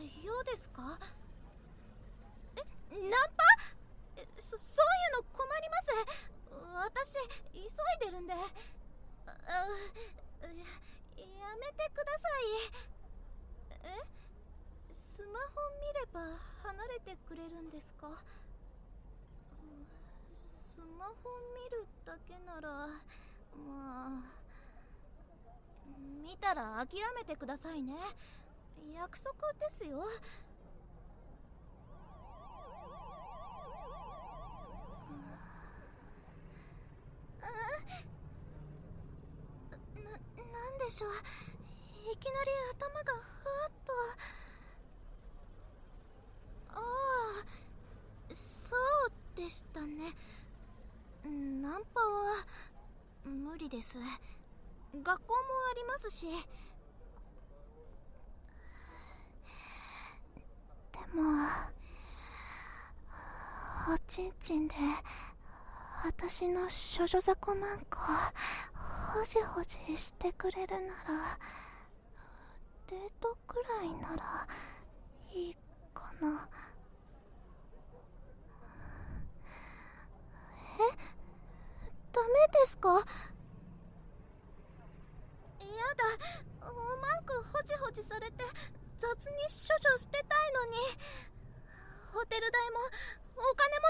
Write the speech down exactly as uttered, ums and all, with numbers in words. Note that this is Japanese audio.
ようですか？え、ナンパ？そ、そういうの困ります。私急いでるんで。あ、や、やめてください。え、スマホ見れば離れてくれるんですか？スマホ見るだけなら、まあ、見たら諦めてくださいね。約束ですよ。な、なんでしょう。いきなり頭がふわっと。ああ、そうでしたね。ナンパは無理です。学校もありますし。でもおちんちんで私の処女雑魚マンコほじほじしてくれるなら、デートくらいならいいかな。え、ダメですか？やだ、おマンコほじほじされて雑に処女捨てたいのに。ホテル代もお金も